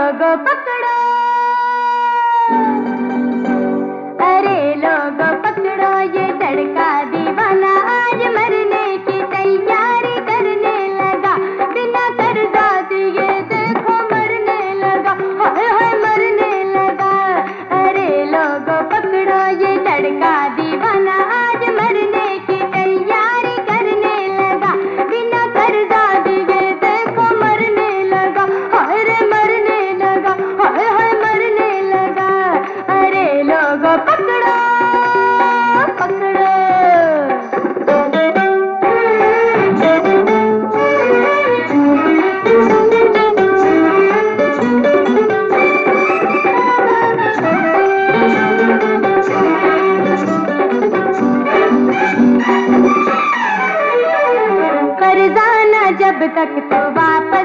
लोगों पकड़ो, अरे लोगों पकड़ो ये लड़का दीवाना आज मरने की तैयारी करने लगा। बिना कर्जा दिए देखो मरने लगा, हाय हाय मरने लगा। अरे लोगों पकड़ो ये लड़का दीवाना आज मरने की तैयारी करने लगा। बिना कर्जा दिए देखो मरने लगा, हाय रे मरने लगा, हाय हाय मरने लगा। अरे लोगों पकड़ो पकड़ो। कर्जा न जब तक तो वापस